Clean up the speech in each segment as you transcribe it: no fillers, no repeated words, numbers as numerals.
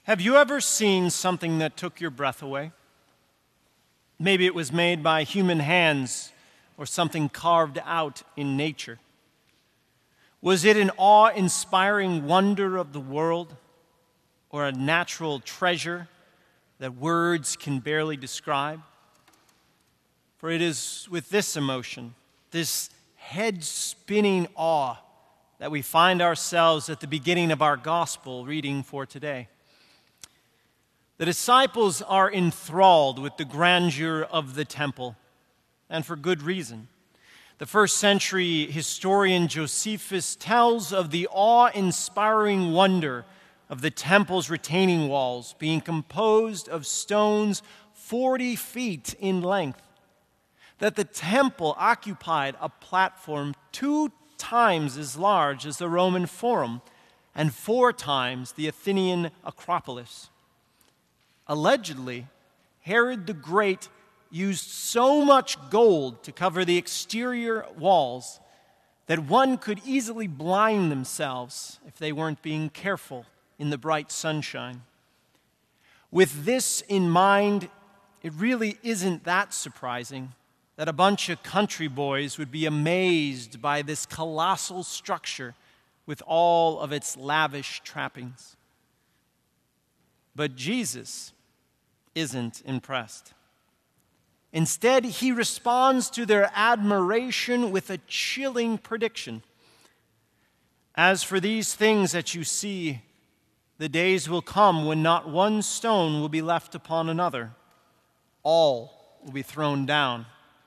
Have you ever seen something that took your breath away? Maybe it was made by human hands or something carved out in nature. Was it an awe-inspiring wonder of the world or a natural treasure that words can barely describe? For it is with this emotion, this head-spinning awe, that we find ourselves at the beginning of our gospel reading for today. The disciples are enthralled with the grandeur of the temple, and for good reason. The first century historian Josephus tells of the awe-inspiring wonder of the temple's retaining walls being composed of stones 40 feet in length, that the temple occupied a platform 2 times as large as the Roman Forum and 4 times the Athenian Acropolis. Allegedly, Herod the Great used so much gold to cover the exterior walls that one could easily blind themselves if they weren't being careful in the bright sunshine. With this in mind, it really isn't that surprising that a bunch of country boys would be amazed by this colossal structure with all of its lavish trappings. But Jesus isn't impressed. Instead, he responds to their admiration with a chilling prediction. As for these things that you see, the days will come when not one stone will be left upon another. All will be thrown down.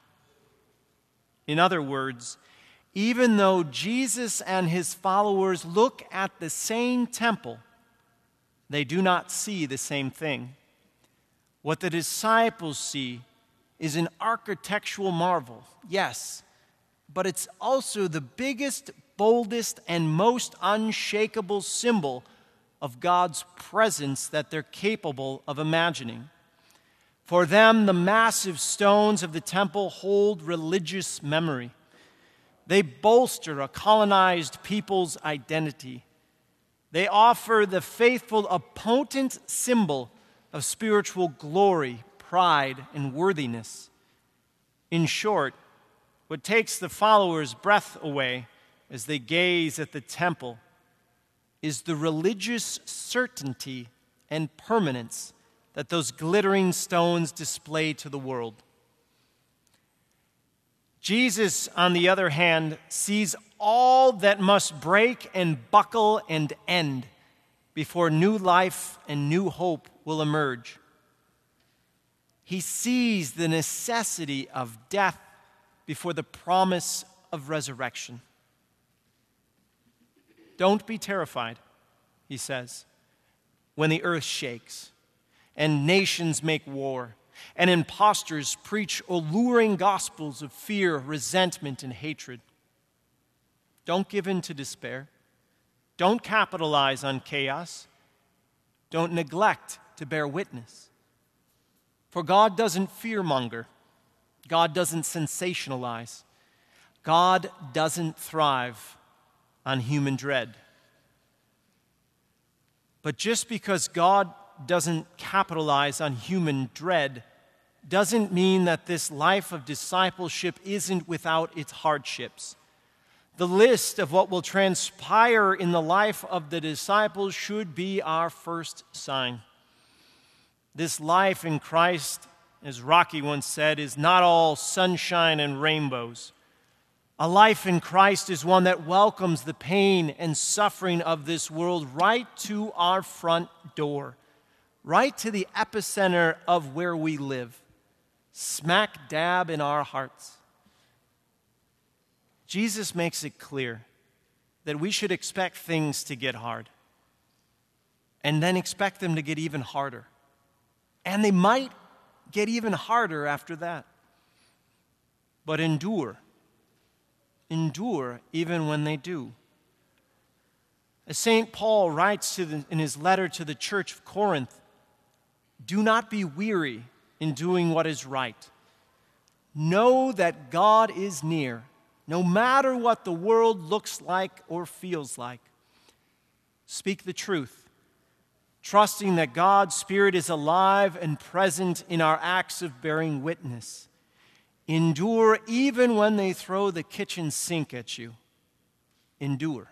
In other words, even though Jesus and his followers look at the same temple, they do not see the same thing. What the disciples see is an architectural marvel, yes, but it's also the biggest, boldest, and most unshakable symbol of God's presence that they're capable of imagining. For them, the massive stones of the temple hold religious memory. They bolster a colonized people's identity. They offer the faithful a potent symbol of spiritual glory, pride, and worthiness. In short, what takes the followers' breath away as they gaze at the temple is the religious certainty and permanence that those glittering stones display to the world. Jesus, on the other hand, sees all that must break and buckle and end before new life and new hope will emerge. He sees the necessity of death before the promise of resurrection. Don't be terrified, he says, when the earth shakes and nations make war and impostors preach alluring gospels of fear, resentment, and hatred. Don't give in to despair. Don't capitalize on chaos. Don't neglect to bear witness. For God doesn't fearmonger. God doesn't sensationalize. God doesn't thrive on human dread. But just because God doesn't capitalize on human dread doesn't mean that this life of discipleship isn't without its hardships. The list of what will transpire in the life of the disciples should be our first sign. This life in Christ, as Rocky once said, is not all sunshine and rainbows. A life in Christ is one that welcomes the pain and suffering of this world right to our front door, right to the epicenter of where we live, smack dab in our hearts. Jesus makes it clear that we should expect things to get hard and then expect them to get even harder. And they might get even harder after that. But endure. Endure even when they do. As St. Paul writes in his letter to the church of Corinth, do not be weary in doing what is right. Know that God is near, no matter what the world looks like or feels like. Speak the truth. trusting that God's Spirit is alive and present in our acts of bearing witness. Endure even when they throw the kitchen sink at you. Endure.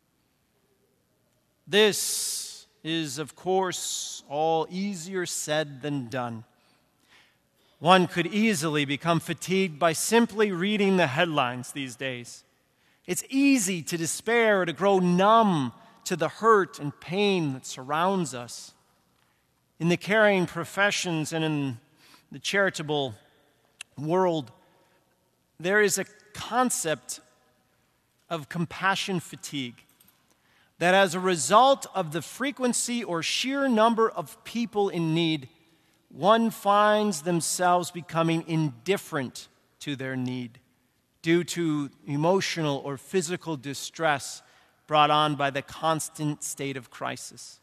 This is, of course, all easier said than done. One could easily become fatigued by simply reading the headlines these days. It's easy to despair or to grow numb to the hurt and pain that surrounds us. In the caring professions and in the charitable world, there is a concept of compassion fatigue, that as a result of the frequency or sheer number of people in need, one finds themselves becoming indifferent to their need due to emotional or physical distress brought on by the constant state of crisis.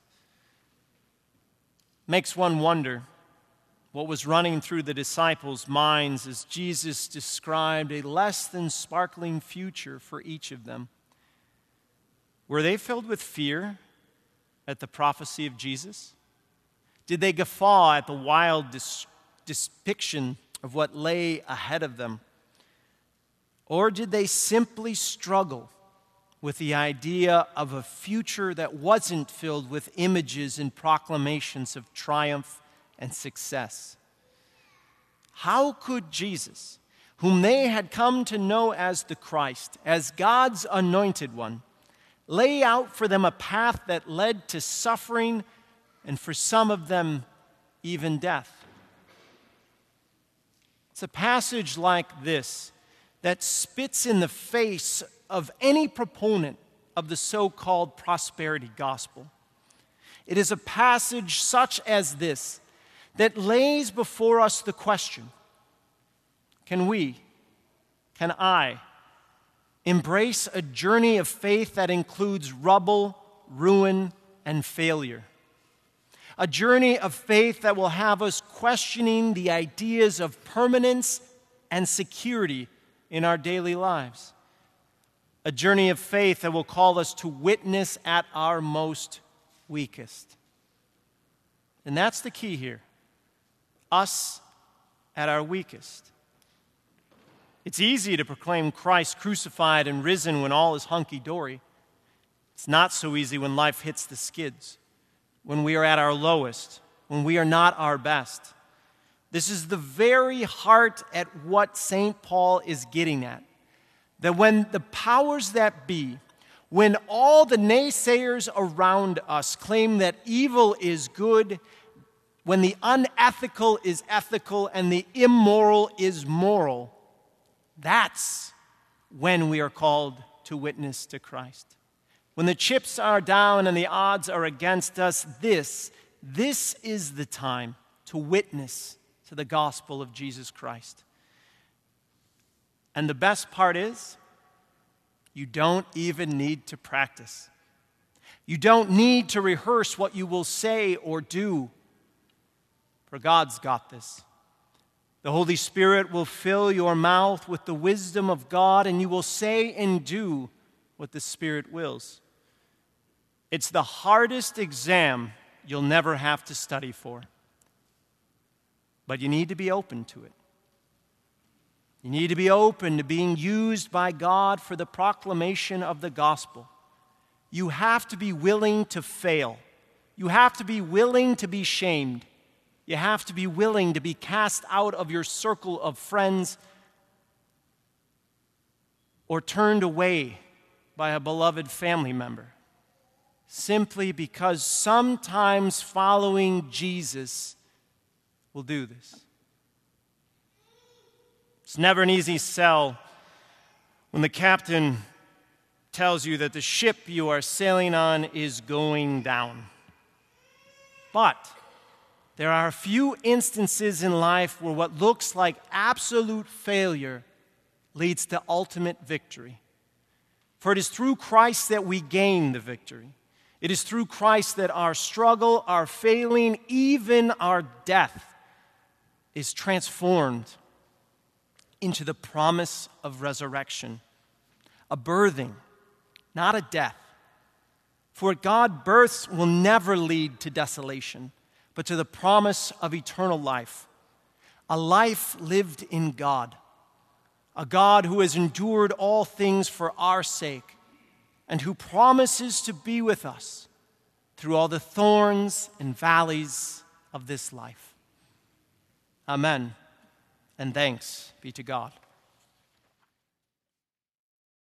Makes one wonder what was running through the disciples' minds as Jesus described a less than sparkling future for each of them. Were they filled with fear at the prophecy of Jesus? Did they guffaw at the wild depiction of what lay ahead of them? Or did they simply struggle with the idea of a future that wasn't filled with images and proclamations of triumph and success? How could Jesus, whom they had come to know as the Christ, as God's anointed one, lay out for them a path that led to suffering and for some of them, even death? It's a passage like this that spits in the face of any proponent of the so-called prosperity gospel. It is a passage such as this that lays before us the question, can I embrace a journey of faith that includes rubble, ruin, and failure? A journey of faith that will have us questioning the ideas of permanence and security in our daily lives. A journey of faith that will call us to witness at our most weakest. And that's the key here. Us at our weakest. It's easy to proclaim Christ crucified and risen when all is hunky-dory. It's not so easy when life hits the skids, when we are at our lowest, when we are not our best. This is the very heart at what St. Paul is getting at. That when the powers that be, when all the naysayers around us claim that evil is good, when the unethical is ethical and the immoral is moral, that's when we are called to witness to Christ. When the chips are down and the odds are against us, this is the time to witness to the gospel of Jesus Christ. And the best part is, you don't even need to practice. You don't need to rehearse what you will say or do, for God's got this. The Holy Spirit will fill your mouth with the wisdom of God, and you will say and do what the Spirit wills. It's the hardest exam you'll never have to study for, but you need to be open to it. You need to be open to being used by God for the proclamation of the gospel. You have to be willing to fail. You have to be willing to be shamed. You have to be willing to be cast out of your circle of friends or turned away by a beloved family member, simply because sometimes following Jesus will do this. It's never an easy sell when the captain tells you that the ship you are sailing on is going down. But there are a few instances in life where what looks like absolute failure leads to ultimate victory. For it is through Christ that we gain the victory. It is through Christ that our struggle, our failing, even our death is transformed into the promise of resurrection. A birthing, not a death. For God births will never lead to desolation, but to the promise of eternal life, a life lived in God, a God who has endured all things for our sake and who promises to be with us through all the thorns and valleys of this life. Amen, and thanks be to God.